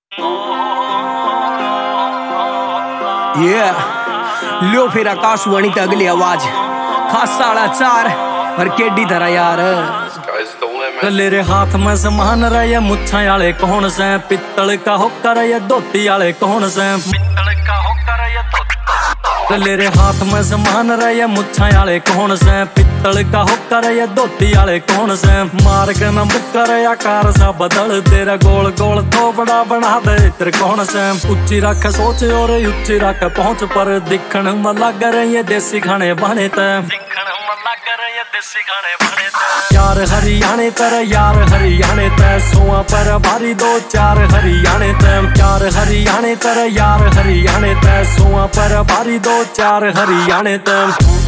लियो फिर आकाशवाणी ते अगली आवाज खासा आला चार और केडी धरा यार। लेरे हाथ में समान रहे मुच्छा आले कौन से, पित्तल का होकर ये धोती आले कौन से, पित्तल का होकर ये धोती। लेरे हाथ में समान रहे मुच्छा आले कौन से, पित्तल का होकर ये धोती आले कौन से। मार के न मुक्कर आकार सा बदल तेरा गोल गोल थोपड़ा बना दे तेरे कौन से। ऊंची रख सोच और ऊंची रख पहुंच पर दिखण में लग रहे ये देसी खाने बने ते, यार हरियाणे तर यार हरियाणे ते सोआ पर भारी दो चार हरियाणे ते, यार हरियाणे तर यार हरियाणे ते सोआ पर भारी दो चार हरियाणे ते।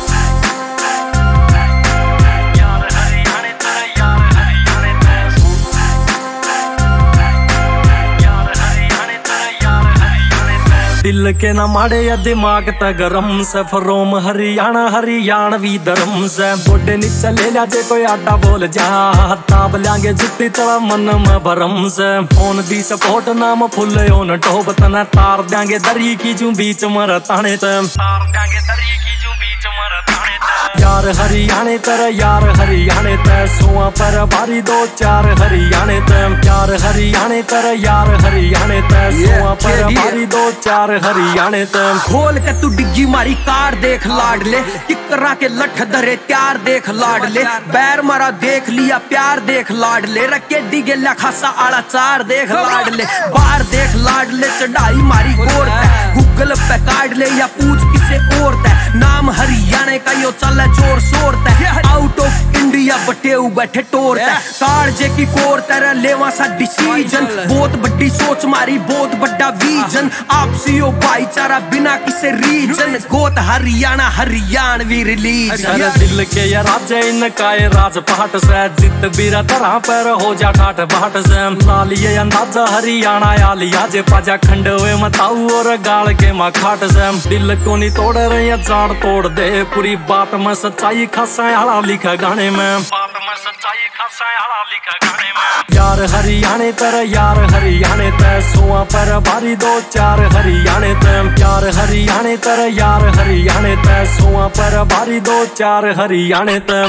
दिल के न माड़े या दिमाग त गरम से, फरोम हरियाणा हरियाणवी धर्म से। बोडे नीचे ले लिया जे कोई आटा बोल जा, ताब लांगे जुत्ती चला मन में भरम से। ओन दी सपोर्ट नाम फुल ओन टोब तना तार देंगे दरी की जू बीच मर ताने ते, तार देंगे दरी की जू बीच मर ताने ते। यार हरियाणे तर यार हरियाणे ते सोआ पर भारी दो चार हरियाणे ते, यार हरियाणे तर यार हरियाणे ते सोआ पर भारी दो चार हरियाणे ते। खोल के तू डिग्गी मारी कार देख लाडले, टिकरा के लठ धरे त्यार देख लाडले। बैर मारा देख लिया प्यार देख लाडले, रखे डिगे ला खासा आला चार देख लाडले। बार देख लाडले चढ़ाई मारी गोर ते, गूगल पे काट ले या पूछ किसे और ते। नाम हरियाणे का यो चल जोर शोर ते, आउट ऑफ इंडिया बटे बैठे टोर ते। कार जे की कोर तेरा लेवा सा डिसीजन, बहुत बड़ी सोच मारी बहुत बड़ा विजन। आपसी ओ भाईचारा बिना किसे रीजन, गोत हरियाणा हरियाणवी रिलीज। दिल के ये राजे इनका ये राजपाट से, जित बीरा तरह पर हो जा ठाट बाट से। लाल ये अंदाजा हरियाणा या लिया जे पाजा खंड हुए मताऊ और गाल के माँ खाट से। दिल को नहीं तोड़ रहे जान तोड़ दे, पूरी बात में सच्चाई खासा आला लिखा गाने में, बात में सच्चाई खासा आला लिखा गाने में। यार हरियाणे तर यार हरियाणे ते सोआ पर भारी दो चार हरियाणे ते, यार हरियाणे तर यार हरियाणे ते सोआ पर भारी दो चार हरियाणे ते।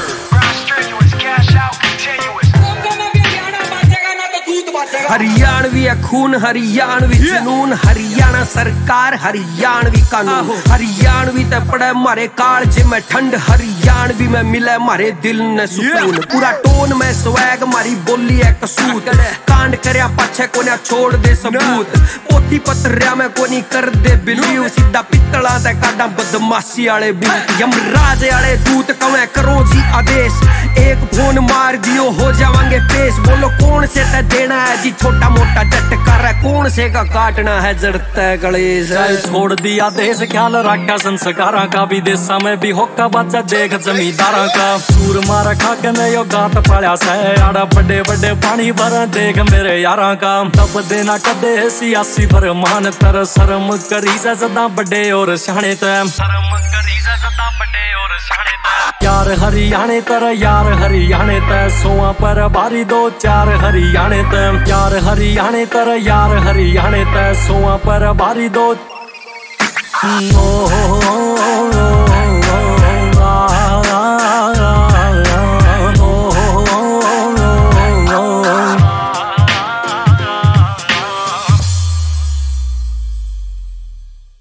हरियाणवी खून हरियाणवी जुनून, हरियाणा सरकार हरियाणवी कानून। हरियाणवी ते पड़े मारे काल जे में ठंड, हरियाणवी में मिले मारे दिल ने सुकून। पूरा टोन में स्वैग मारी बोली है कसूत, कांड करया पाछे कोन्या छोड़ दे सबूत। पोथी पत्रिया में कोनी कर दे बिलीव, सीधा पित्तला ते काडा बदमाशी आले बूत। यमराज आले दूत कवे करो जी आदेश, एक फोन मार दियो हो जावांगे पेश। बोलो कौन से ते देना है जी छोटा मोटा झटकार है, कौन से का काटना है जड़ता है गणेश। छोड़ दिया देश ख्याल रखा संस्कारा का, विदेशा में भी होका बच्चा देख जमींदारा का। सूर मारा खा के मैं यो गात पाया से, आड़ा बड़े बड़े पानी भर देख मेरे यारा का। तब देना कदे सियासी फरमान तर, शर्म करी से सदा बड़े और शाने ते, शर्म करी से सदा बड़े और शाने ते। यार हरियाणे तर यार हरियाणे ते सोआ पर भारी दो चार हरियाणे ते, यार हरियाणे तर यार हरियाणे ते सोआ पर भारी दो।